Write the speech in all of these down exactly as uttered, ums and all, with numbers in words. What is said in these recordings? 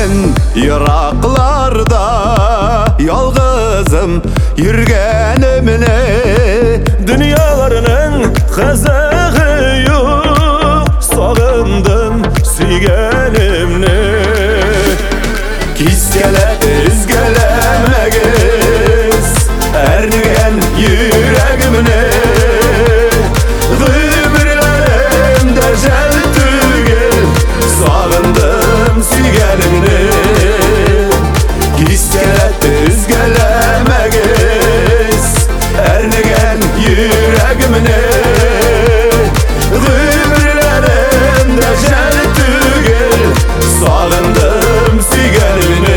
Ben yiraklarda yalgızım yürgenimne, Dünyalarının kazığı yok, sağındım suygenimni. Kiskeledi izgelemegiz ernigen yüreğimne, Gümürlerim dercel tügel sağındım suygenimni. Kiskeledi izgelemegiz ernigen yüreğimne, Gümürlerim dercel tügel sağındım suygenimni.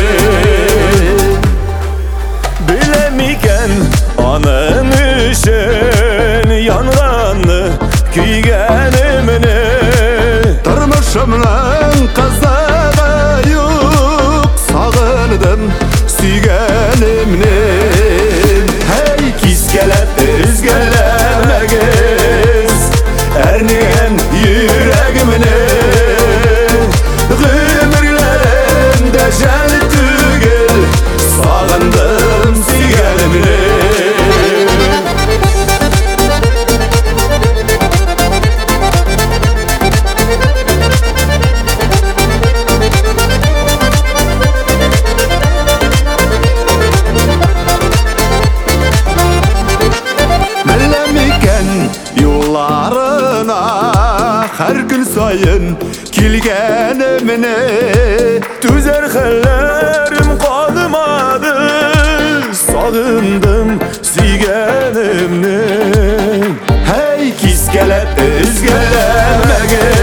Bilemiken anın için yanranlı kuygenimni. Durmuşumdan kazağı yok, sağındım suygenimni. Hey kiskeletli izgelemegiz ernigen yüreğimni, Gümürlerim decel tügel sağındım suygenimni. Yollarına her gün sayın kilgenimne, Tüzer hallerim kalmadı, sağındım suygenimni. hey kiskelet izgelemegiz